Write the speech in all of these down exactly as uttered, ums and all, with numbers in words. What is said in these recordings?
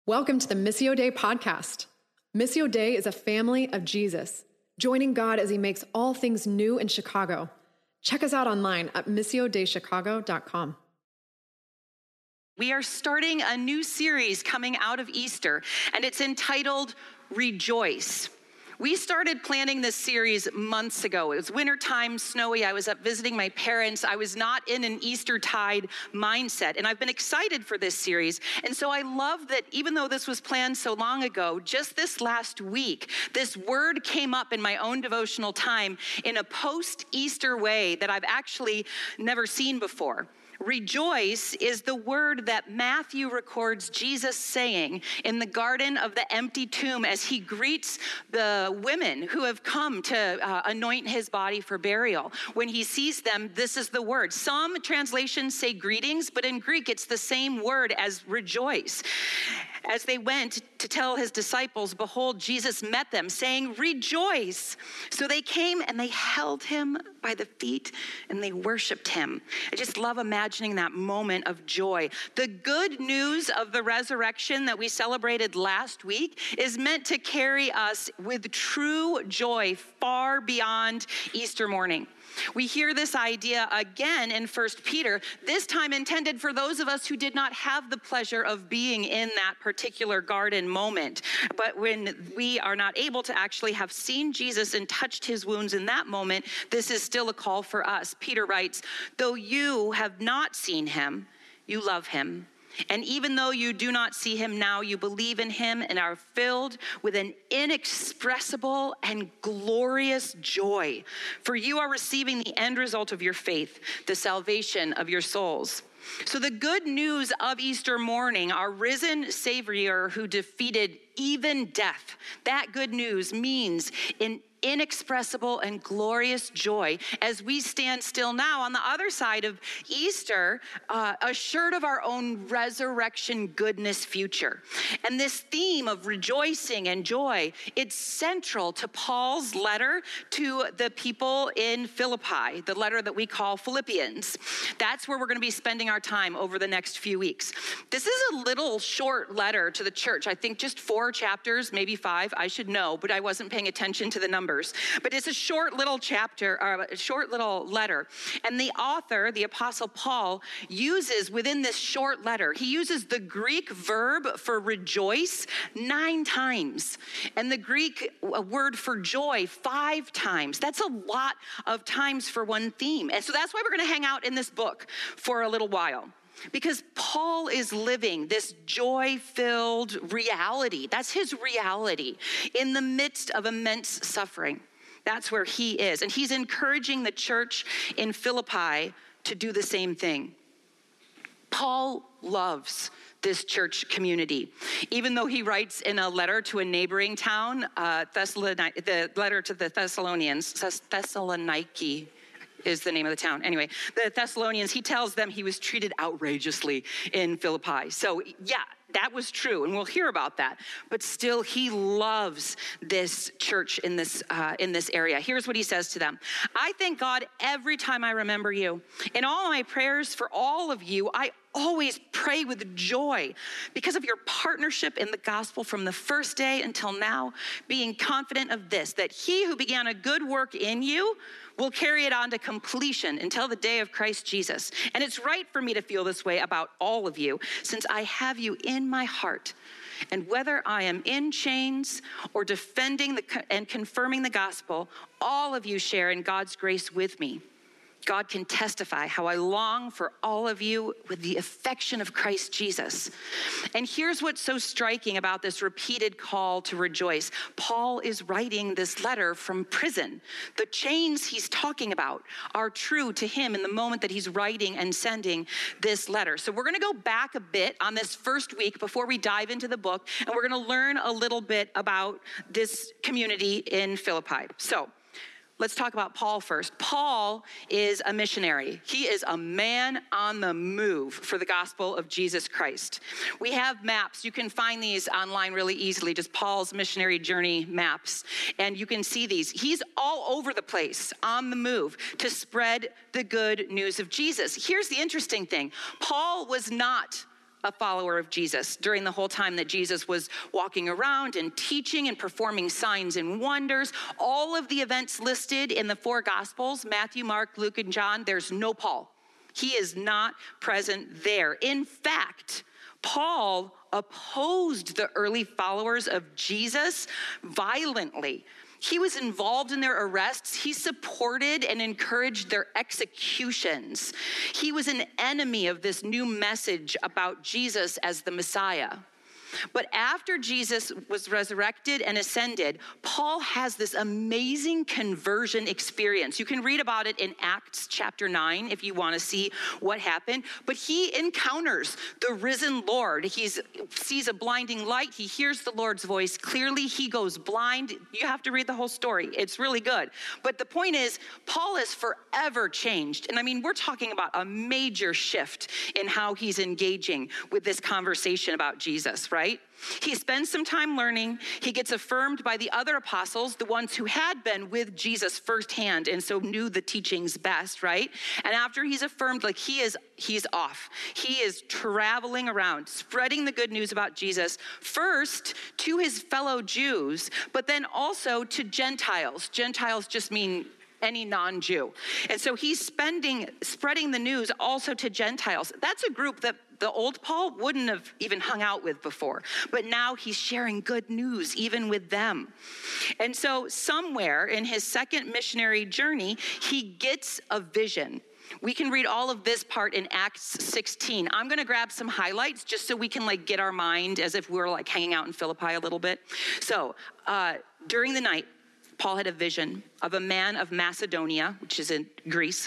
Welcome to the Missio Dei podcast. Missio Dei is a family of Jesus, joining God as he makes all things new in Chicago. Check us out online at missio dei chicago dot com. We are starting a new series coming out of Easter, and it's entitled Rejoice. We started planning this series months ago. It was wintertime, snowy. I was up visiting my parents. I was not in an Eastertide mindset, and I've been excited for this series. And so I love that even though this was planned so long ago, just this last week, this word came up in my own devotional time in a post-Easter way that I've actually never seen before. Rejoice is the word that Matthew records Jesus saying in the garden of the empty tomb as he greets the women who have come to uh, anoint his body for burial. When he sees them, this is the word. Some translations say greetings, but in Greek, it's the same word as rejoice. As they went to tell his disciples, behold, Jesus met them, saying, rejoice. So they came and they held him by the feet and they worshiped him. I just love imagining that moment of joy. The good news of the resurrection that we celebrated last week is meant to carry us with true joy far beyond Easter morning. We hear this idea again in First Peter, this time intended for those of us who did not have the pleasure of being in that particular garden moment. But when we are not able to actually have seen Jesus and touched his wounds in that moment, this is still a call for us. Peter writes, though you have not seen him, you love him. And even though you do not see him now, you believe in him and are filled with an inexpressible and glorious joy. For you are receiving the end result of your faith, the salvation of your souls. So the good news of Easter morning, our risen Savior who defeated even death, that good news means in inexpressible and glorious joy as we stand still now on the other side of Easter, uh, assured of our own resurrection goodness future. And this theme of rejoicing and joy, it's central to Paul's letter to the people in Philippi, the letter that we call Philippians. That's where we're going to be spending our time over the next few weeks. This is a little short letter to the church. I think just four chapters, maybe five. I should know, but I wasn't paying attention to the numbers. But it's a short little chapter, or a short little letter. And the author, the Apostle Paul, uses within this short letter, he uses the Greek verb for rejoice nine times. And the Greek word for joy five times. That's a lot of times for one theme. And so that's why we're going to hang out in this book for a little while. Because Paul is living this joy-filled reality. That's his reality in the midst of immense suffering. That's where he is. And he's encouraging the church in Philippi to do the same thing. Paul loves this church community. Even though he writes in a letter to a neighboring town, uh, Thessalonic, the letter to the Thessalonians, Thessaloniki, is the name of the town. Anyway, the Thessalonians, he tells them he was treated outrageously in Philippi. So yeah, that was true, and we'll hear about that. But still, he loves this church in this uh, in this area. Here's what he says to them. I thank God every time I remember you. In all my prayers for all of you, I always pray with joy because of your partnership in the gospel from the first day until now, being confident of this, that he who began a good work in you will carry it on to completion until the day of Christ Jesus. And it's right for me to feel this way about all of you, since I have you in my heart. And whether I am in chains or defending the, and confirming the gospel, all of you share in God's grace with me. God can testify how I long for all of you with the affection of Christ Jesus. And here's what's so striking about this repeated call to rejoice. Paul is writing this letter from prison. The chains he's talking about are true to him in the moment that he's writing and sending this letter. So we're going to go back a bit on this first week before we dive into the book, and we're going to learn a little bit about this community in Philippi. So let's talk about Paul first. Paul is a missionary. He is a man on the move for the gospel of Jesus Christ. We have maps. You can find these online really easily, just Paul's missionary journey maps. And you can see these. He's all over the place on the move to spread the good news of Jesus. Here's the interesting thing. Paul was not a follower of Jesus during the whole time that Jesus was walking around and teaching and performing signs and wonders. All of the events listed in the four Gospels, Matthew, Mark, Luke, and John, there's no Paul. He is not present there. In fact, Paul opposed the early followers of Jesus violently. He was involved in their arrests. He supported and encouraged their executions. He was an enemy of this new message about Jesus as the Messiah. But after Jesus was resurrected and ascended, Paul has this amazing conversion experience. You can read about it in Acts chapter nine if you want to see what happened. But he encounters the risen Lord. He sees a blinding light. He hears the Lord's voice clearly. He goes blind. You have to read the whole story. It's really good. But the point is, Paul is forever changed. And I mean, we're talking about a major shift in how he's engaging with this conversation about Jesus, right? Right? He spends some time learning. He gets affirmed by the other apostles, the ones who had been with Jesus firsthand and so knew the teachings best, right? And after he's affirmed, like he is, he's off. He is traveling around, spreading the good news about Jesus, first to his fellow Jews, but then also to Gentiles. Gentiles just mean any non-Jew. And so he's spending, spreading the news also to Gentiles. That's a group that the old Paul wouldn't have even hung out with before. But now he's sharing good news even with them. And so somewhere in his second missionary journey, he gets a vision. We can read all of this part in Acts sixteen. I'm going to grab some highlights just so we can like get our mind as if we're like hanging out in Philippi a little bit. So uh, during the night, Paul had a vision of a man of Macedonia, which is in Greece,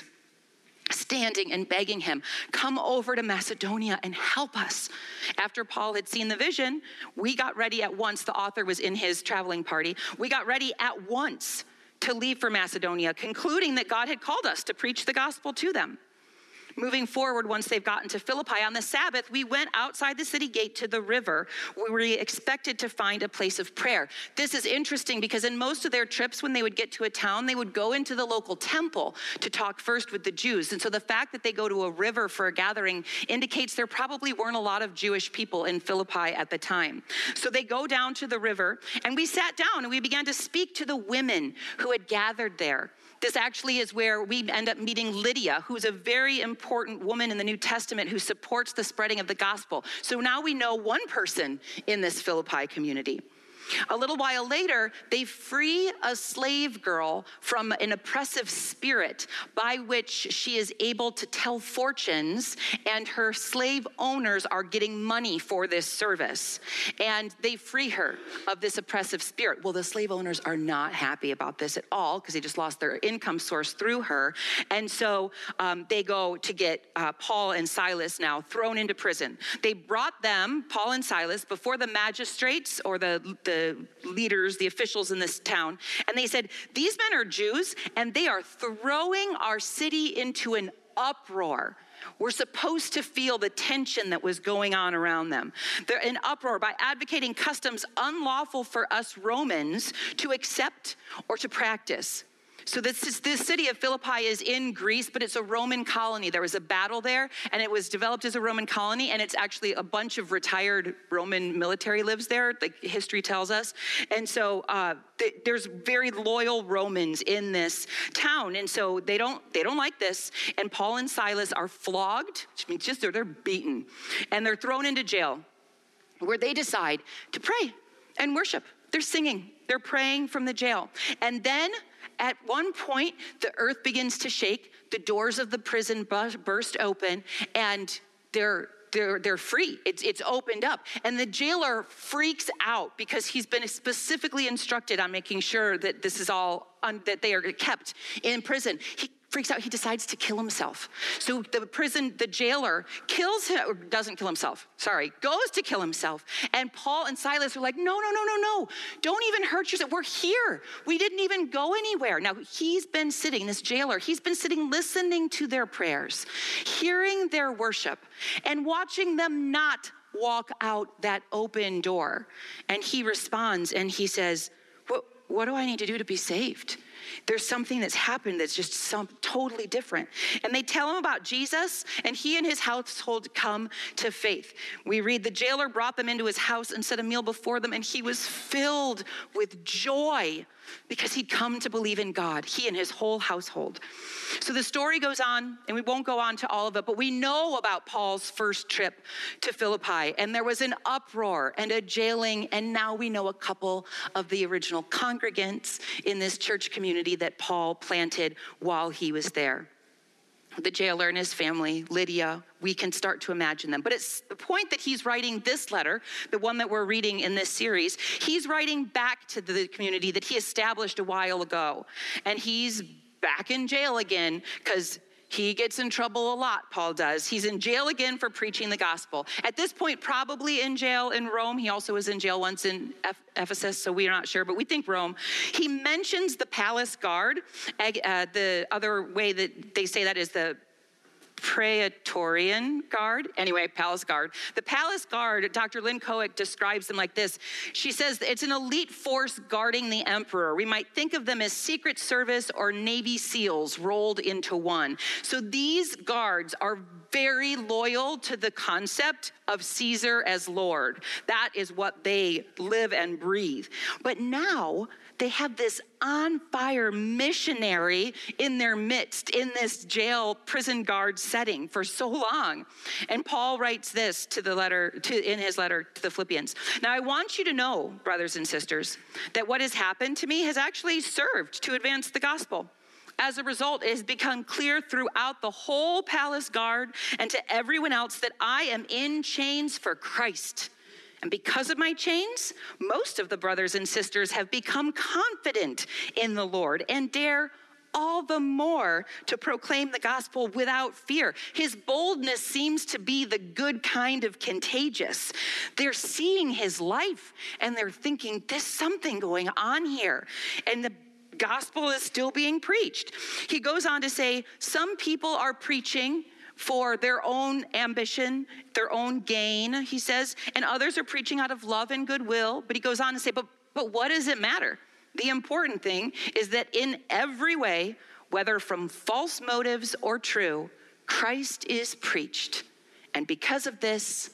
standing and begging him, come over to Macedonia and help us. After Paul had seen the vision, we got ready at once. The author was in his traveling party. We got ready at once to leave for Macedonia, concluding that God had called us to preach the gospel to them. Moving forward, once they've gotten to Philippi, on the Sabbath, we went outside the city gate to the river where we expected to find a place of prayer. This is interesting because in most of their trips, when they would get to a town, they would go into the local temple to talk first with the Jews. And so the fact that they go to a river for a gathering indicates there probably weren't a lot of Jewish people in Philippi at the time. So they go down to the river, and we sat down and we began to speak to the women who had gathered there. This actually is where we end up meeting Lydia, who's a very important woman in the New Testament who supports the spreading of the gospel. So now we know one person in this Philippi community. A little while later, they free a slave girl from an oppressive spirit by which she is able to tell fortunes, and her slave owners are getting money for this service. And they free her of this oppressive spirit. Well, the slave owners are not happy about this at all because they just lost their income source through her. And so um, they go to get uh, Paul and Silas now thrown into prison. They brought them, Paul and Silas, before the magistrates or the, the the leaders, the officials in this town, and they said, these men are Jews, and they are throwing our city into an uproar. We're supposed to feel the tension that was going on around them. They're in uproar by advocating customs unlawful for us Romans to accept or to practice. So this, is, this city of Philippi is in Greece, but it's a Roman colony. There was a battle there, and it was developed as a Roman colony, and it's actually a bunch of retired Roman military lives there, like history tells us. And so uh, th- there's very loyal Romans in this town, and so they don't they don't like this. And Paul and Silas are flogged, which means just they're, they're beaten, and they're thrown into jail, where they decide to pray and worship. They're singing, they're praying from the jail, and then at one point, the earth begins to shake, the doors of the prison burst open, and they're they're they're free. It's it's opened up. And the jailer freaks out because he's been specifically instructed on making sure that this is all, un, that they are kept in prison. He freaks out. He decides to kill himself. So the prison, the jailer kills him, or doesn't kill himself, sorry, goes to kill himself. And Paul and Silas are like, no, no, no, no, no. Don't even hurt yourself. We're here. We didn't even go anywhere. Now he's been sitting, this jailer, he's been sitting listening to their prayers, hearing their worship, and watching them not walk out that open door. And he responds and he says, what, what do I need to do to be saved? there's something that's happened that's just some totally different. And they tell him about Jesus, and he and his household come to faith. We read, the jailer brought them into his house and set a meal before them, and he was filled with joy because he'd come to believe in God, he and his whole household. So the story goes on, and we won't go on to all of it, but we know about Paul's first trip to Philippi, and there was an uproar and a jailing, and now we know a couple of the original congregants in this church community that Paul planted while he was there. The jailer and his family, Lydia, we can start to imagine them. But it's the point that he's writing this letter, the one that we're reading in this series, he's writing back to the community that he established a while ago. And he's back in jail again because he gets in trouble a lot, Paul does. He's in jail again for preaching the gospel. At this point, probably in jail in Rome. He also was in jail once in Ephesus, so we're not sure, but we think Rome. He mentions the palace guard. Uh, the other way that they say that is the Praetorian Guard. Anyway, Palace Guard. The Palace Guard, Doctor Lynn Cohick describes them like this. She says it's an elite force guarding the emperor. We might think of them as Secret Service or Navy SEALs rolled into one. So these guards are very loyal to the concept of Caesar as Lord. That is what they live and breathe. But now they have this on-fire missionary in their midst in this jail prison guard setting for so long. And Paul writes this to the letter to in his letter to the Philippians. Now I want you to know, brothers and sisters, that what has happened to me has actually served to advance the gospel. As a result, it has become clear throughout the whole palace guard and to everyone else that I am in chains for Christ. And because of my chains, most of the brothers and sisters have become confident in the Lord and dare all the more to proclaim the gospel without fear. His boldness seems to be the good kind of contagious. They're seeing his life and they're thinking, there's something going on here. And the gospel is still being preached. He goes on to say, some people are preaching for their own ambition, their own gain, he says, and others are preaching out of love and goodwill. But he goes on to say, but, but what does it matter? The important thing is that in every way, whether from false motives or true, Christ is preached. And because of this,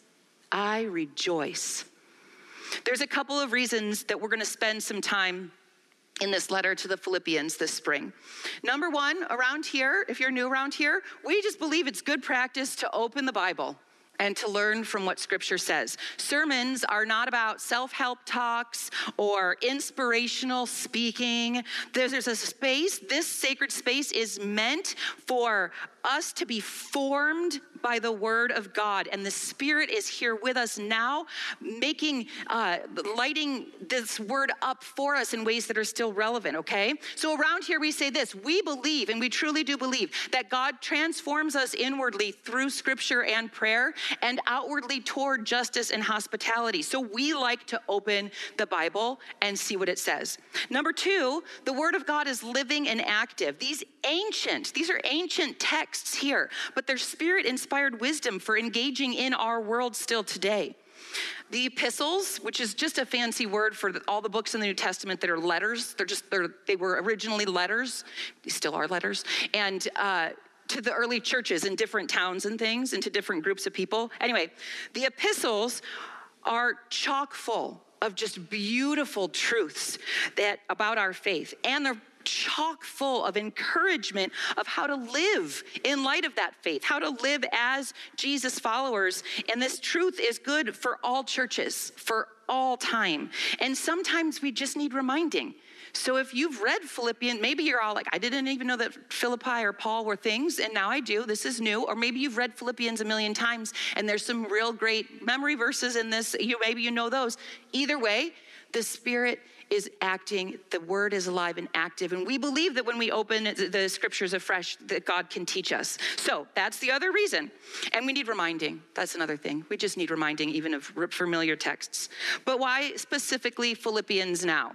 I rejoice. There's a couple of reasons that we're going to spend some time in this letter to the Philippians this spring. Number one, around here, if you're new around here, we just believe it's good practice to open the Bible and to learn from what Scripture says. Sermons are not about self-help talks or inspirational speaking. There's, there's a space, this sacred space is meant for us to be formed by the word of God. And the Spirit is here with us now, making, uh, lighting this word up for us in ways that are still relevant, okay? So around here we say this, we believe, and we truly do believe, that God transforms us inwardly through Scripture and prayer and outwardly toward justice and hospitality. So we like to open the Bible and see what it says. Number two, the word of God is living and active. These ancient, these are ancient texts here, but they're Spirit-inspired wisdom for engaging in our world still today. The epistles, which is just a fancy word for the, all the books in the New Testament that are letters, they're just, they're, they were originally letters, they still are letters, and uh, to the early churches in different towns and things, and to different groups of people. Anyway, the epistles are chock full of just beautiful truths that about our faith, and they're chock full of encouragement of how to live in light of that faith, how to live as Jesus followers. And this truth is good for all churches, for all time. And sometimes we just need reminding. So if you've read Philippians, maybe you're all like, I didn't even know that Philippi or Paul were things, and now I do. This is new. Or maybe you've read Philippians a million times, and there's some real great memory verses in this. You maybe you know those. Either way, the Spirit is acting, the word is alive and active. And we believe that when we open the scriptures afresh, that God can teach us. So that's the other reason. And we need reminding. That's another thing. We just need reminding even of familiar texts. But why specifically Philippians now?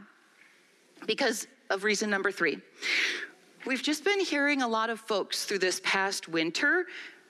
Because of reason number three. We've just been hearing a lot of folks through this past winter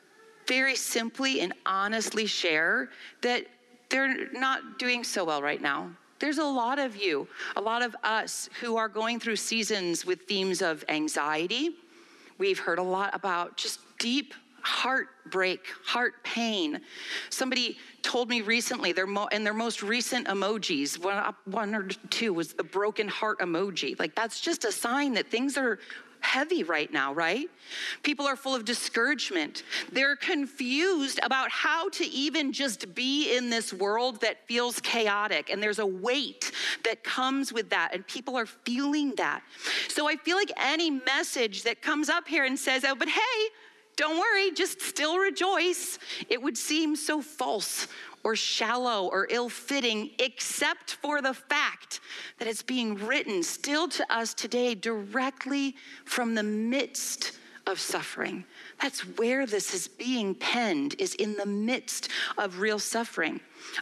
very simply and honestly share that they're not doing so well right now. There's a lot of you, a lot of us who are going through seasons with themes of anxiety. We've heard a lot about just deep heartbreak, heart pain. Somebody told me recently, their mo- in their most recent emojis, one, one or two was the broken heart emoji. Like, that's just a sign that things are heavy right now, right? People are full of discouragement. They're confused about how to even just be in this world that feels chaotic. And there's a weight that comes with that. And people are feeling that. So I feel like any message that comes up here and says, oh, but hey, don't worry, just still rejoice, it would seem so false or shallow or ill-fitting, except for the fact that it's being written still to us today directly from the midst of suffering. That's where this is being penned, is in the midst of real suffering.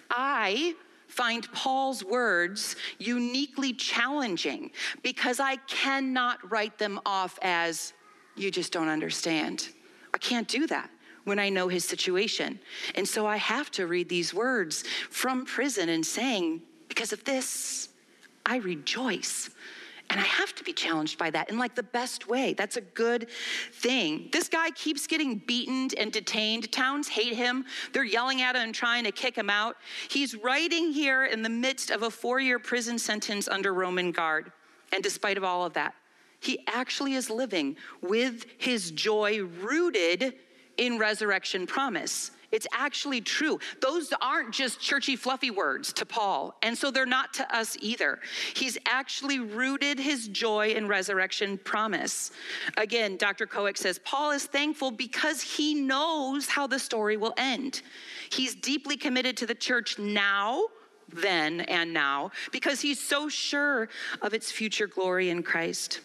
I find Paul's words uniquely challenging because I cannot write them off as, you just don't understand. I can't do that when I know his situation. And so I have to read these words from prison and saying, because of this, I rejoice. And I have to be challenged by that in like the best way. That's a good thing. This guy keeps getting beaten and detained. Towns hate him. They're yelling at him and trying to kick him out. He's writing here in the midst of a four-year prison sentence under Roman guard. And despite of all of that, he actually is living with his joy rooted in resurrection promise. It's actually true. Those aren't just churchy, fluffy words to Paul, and so they're not to us either. He's actually rooted his joy in resurrection promise. Again, Doctor Koech says, Paul is thankful because he knows how the story will end. He's deeply committed to the church now, then, and now, because he's so sure of its future glory in Christ.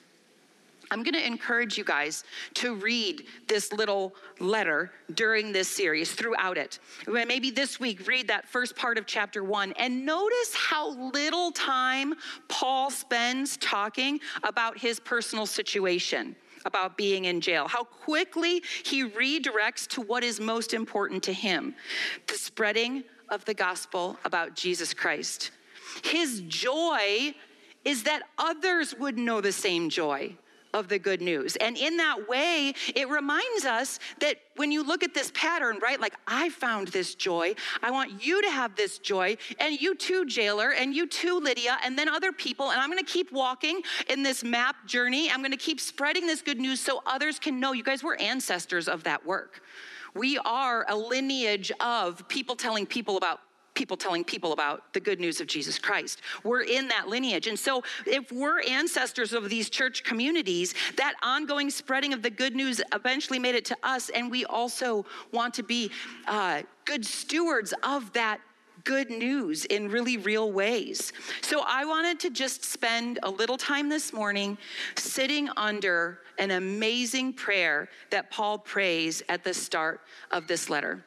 I'm going to encourage you guys to read this little letter during this series, throughout it. Maybe this week, read that first part of chapter one and notice how little time Paul spends talking about his personal situation, about being in jail, how quickly he redirects to what is most important to him, the spreading of the gospel about Jesus Christ. His joy is that others would know the same joy of the good news. And in that way, it reminds us that when you look at this pattern, right, like I found this joy, I want you to have this joy, and you too, jailer, and you too, Lydia, and then other people, and I'm gonna keep walking in this map journey. I'm gonna keep spreading this good news so others can know. You guys, we're ancestors of that work. We are a lineage of people telling people about people telling people about the good news of Jesus Christ. We're in that lineage. And so if we're ancestors of these church communities, that ongoing spreading of the good news eventually made it to us. And we also want to be uh, good stewards of that good news in really real ways. So I wanted to just spend a little time this morning sitting under an amazing prayer that Paul prays at the start of this letter.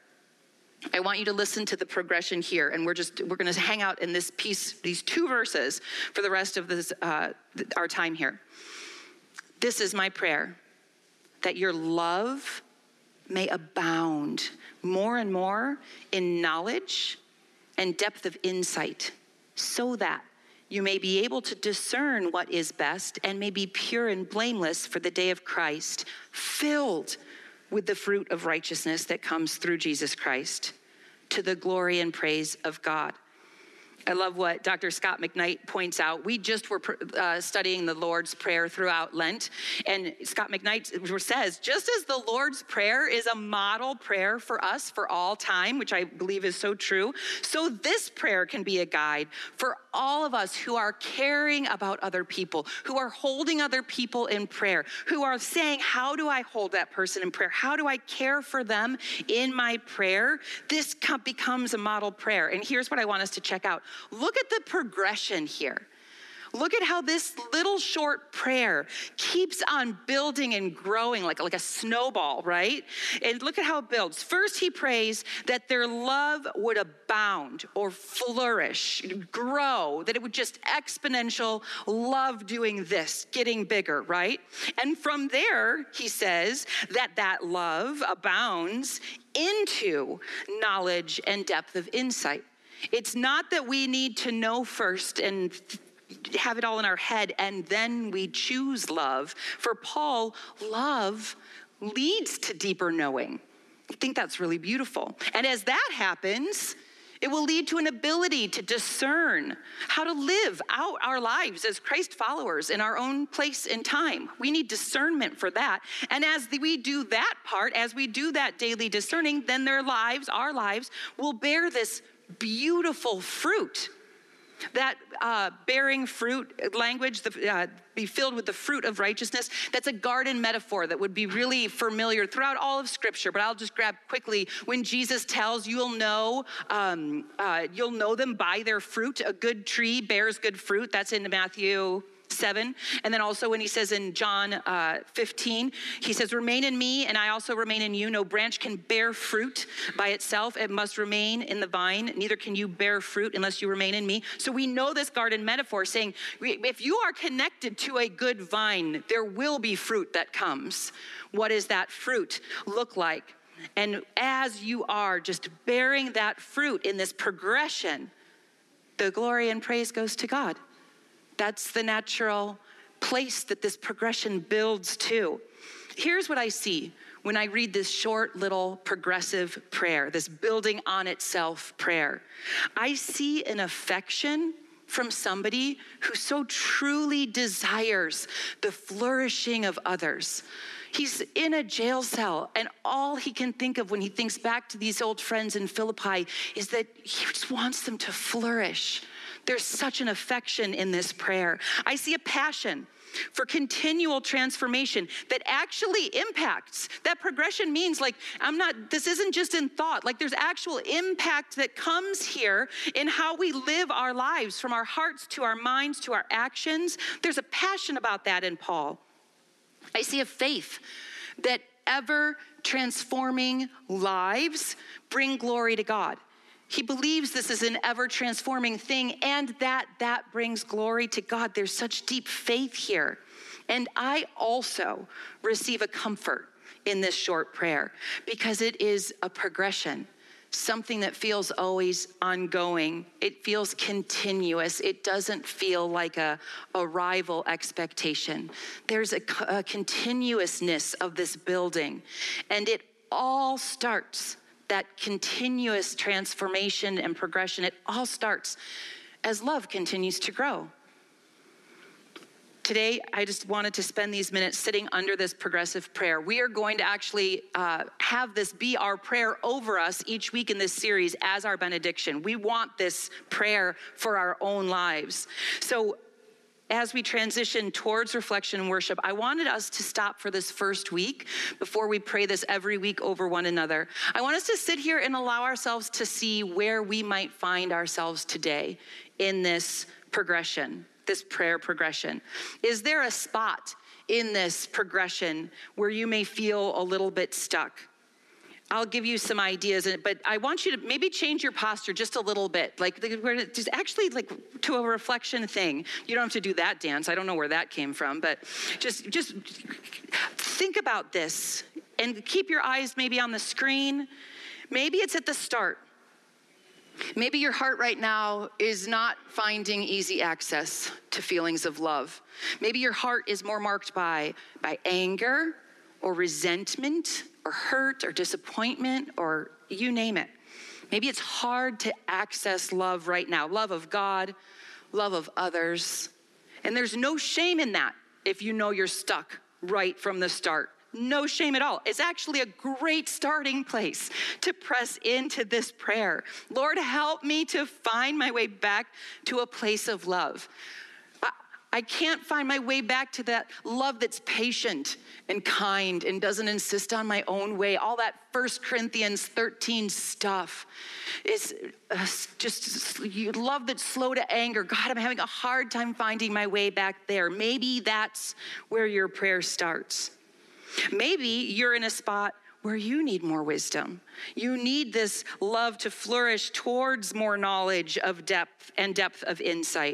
I want you to listen to the progression here, and we're just, we're going to hang out in this piece, these two verses for the rest of this, uh, our time here. This is my prayer, that your love may abound more and more in knowledge and depth of insight, so that you may be able to discern what is best and may be pure and blameless for the day of Christ, filled with the fruit of righteousness that comes through Jesus Christ, to the glory and praise of God. I love what Doctor Scott McKnight points out. We just were uh, studying the Lord's Prayer throughout Lent, and Scott McKnight says, just as the Lord's Prayer is a model prayer for us for all time, which I believe is so true, so this prayer can be a guide for all of us who are caring about other people, who are holding other people in prayer, who are saying, how do I hold that person in prayer? How do I care for them in my prayer? This becomes a model prayer. And here's what I want us to check out. Look at the progression here. Look at how this little short prayer keeps on building and growing like, like a snowball, right? And look at how it builds. First, he prays that their love would abound or flourish, grow, that it would just exponential love doing this, getting bigger, right? And from there, he says that that love abounds into knowledge and depth of insight. It's not that we need to know first and have it all in our head and then we choose love. For Paul, love leads to deeper knowing. I think that's really beautiful. And as that happens, it will lead to an ability to discern how to live out our lives as Christ followers in our own place and time. We need discernment for that. And as we do that part, as we do that daily discerning, then their lives, our lives, will bear this beautiful fruit. That uh, bearing fruit language, the, uh, be filled with the fruit of righteousness, that's a garden metaphor that would be really familiar throughout all of Scripture. But I'll just grab quickly when Jesus tells you'll know, um, uh, you'll know them by their fruit. A good tree bears good fruit. That's in Matthew seven. And then also when he says in John uh, fifteen, he says, remain in me and I also remain in you. No branch can bear fruit by itself. It must remain in the vine. Neither can you bear fruit unless you remain in me. So we know this garden metaphor saying, if you are connected to a good vine, there will be fruit that comes. What does that fruit look like? And as you are just bearing that fruit in this progression, the glory and praise goes to God. That's the natural place that this progression builds to. Here's what I see when I read this short little progressive prayer, this building on itself prayer. I see an affection from somebody who so truly desires the flourishing of others. He's in a jail cell, and all he can think of when he thinks back to these old friends in Philippi is that he just wants them to flourish. There's such an affection in this prayer. I see a passion for continual transformation that actually impacts. That progression means like, I'm not, this isn't just in thought, like there's actual impact that comes here in how we live our lives, from our hearts to our minds to our actions. There's a passion about that in Paul. I see a faith that ever transforming lives bring glory to God. He believes this is an ever-transforming thing and that that brings glory to God. There's such deep faith here. And I also receive a comfort in this short prayer because it is a progression, something that feels always ongoing. It feels continuous. It doesn't feel like a arrival expectation. There's a, a continuousness of this building, and it all starts that continuous transformation and progression, it all starts as love continues to grow. Today, I just wanted to spend these minutes sitting under this progressive prayer. We are going to actually uh, have this be our prayer over us each week in this series as our benediction. We want this prayer for our own lives. So as we transition towards reflection and worship, I wanted us to stop for this first week before we pray this every week over one another. I want us to sit here and allow ourselves to see where we might find ourselves today in this progression, this prayer progression. Is there a spot in this progression where you may feel a little bit stuck? I'll give you some ideas, but I want you to maybe change your posture just a little bit. Like, just actually like to a reflection thing. You don't have to do that dance. I don't know where that came from, but just, just think about this and keep your eyes maybe on the screen. Maybe it's at the start. Maybe your heart right now is not finding easy access to feelings of love. Maybe your heart is more marked by, by anger or resentment or hurt or disappointment or you name it. Maybe it's hard to access love right now, love of God, love of others. And there's no shame in that if you know you're stuck right from the start. No shame at all. It's actually a great starting place to press into this prayer. Lord, help me to find my way back to a place of love. I can't find my way back to that love that's patient and kind and doesn't insist on my own way. All that First Corinthians thirteen stuff is uh, just you love that's slow to anger. God, I'm having a hard time finding my way back there. Maybe that's where your prayer starts. Maybe you're in a spot where you need more wisdom. You need this love to flourish towards more knowledge of depth and depth of insight.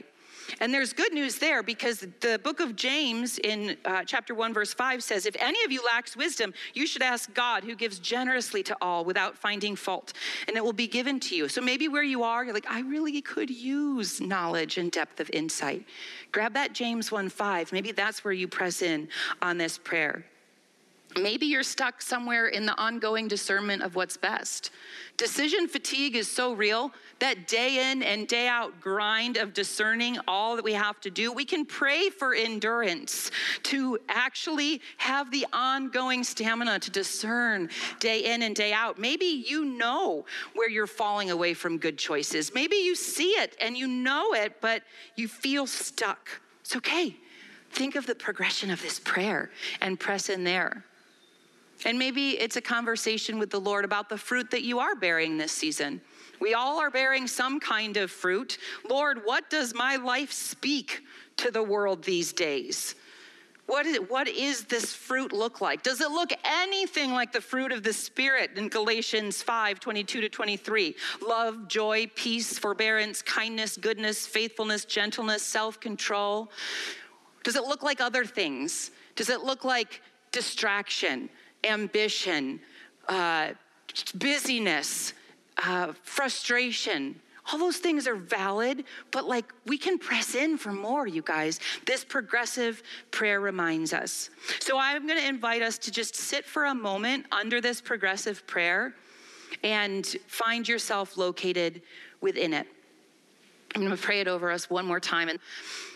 And there's good news there, because the book of James in uh, chapter one, verse five says, if any of you lacks wisdom, you should ask God, who gives generously to all without finding fault, and it will be given to you. So maybe where you are, you're like, I really could use knowledge and depth of insight. Grab that James one five. Maybe that's where you press in on this prayer. Maybe you're stuck somewhere in the ongoing discernment of what's best. Decision fatigue is so real, that day in and day out grind of discerning all that we have to do. We can pray for endurance to actually have the ongoing stamina to discern day in and day out. Maybe you know where you're falling away from good choices. Maybe you see it and you know it, but you feel stuck. It's okay. Think of the progression of this prayer and press in there. And maybe it's a conversation with the Lord about the fruit that you are bearing this season. We all are bearing some kind of fruit. Lord, what does my life speak to the world these days? What is, what is this fruit look like? Does it look anything like the fruit of the Spirit in Galatians five, twenty-two to twenty-three? Love, joy, peace, forbearance, kindness, goodness, faithfulness, gentleness, self-control. Does it look like other things? Does it look like distraction, ambition, uh, busyness, uh, frustration? All those things are valid, but like we can press in for more, you guys. This progressive prayer reminds us. So I'm going to invite us to just sit for a moment under this progressive prayer and find yourself located within it. I'm going to pray it over us one more time, and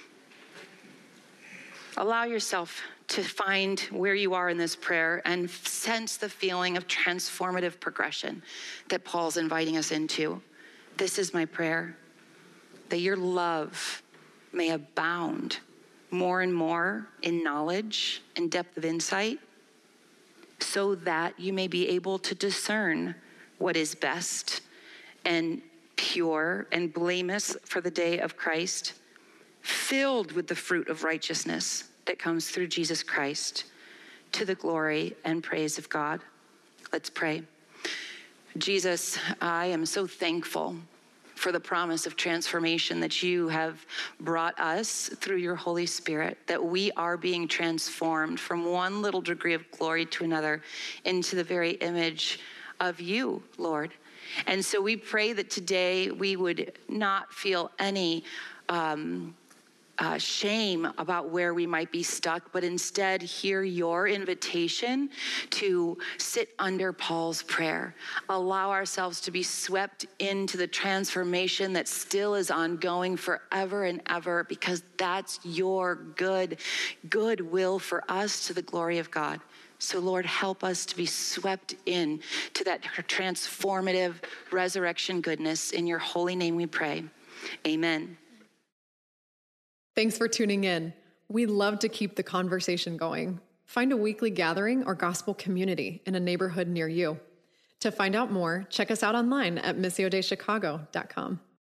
allow yourself to find where you are in this prayer and sense the feeling of transformative progression that Paul's inviting us into. This is my prayer, that your love may abound more and more in knowledge and depth of insight, so that you may be able to discern what is best and pure and blameless for the day of Christ, filled with the fruit of righteousness that comes through Jesus Christ, to the glory and praise of God. Let's pray. Jesus, I am so thankful for the promise of transformation that you have brought us through your Holy Spirit, that we are being transformed from one little degree of glory to another into the very image of you, Lord. And so we pray that today we would not feel any um, Uh, shame about where we might be stuck, but instead hear your invitation to sit under Paul's prayer. Allow ourselves to be swept into the transformation that still is ongoing forever and ever, because that's your good, good will for us to the glory of God. So Lord, help us to be swept in to that transformative resurrection goodness. In your holy name we pray. Amen. Thanks for tuning in. We love to keep the conversation going. Find a weekly gathering or gospel community in a neighborhood near you. To find out more, check us out online at missio dei chicago dot com.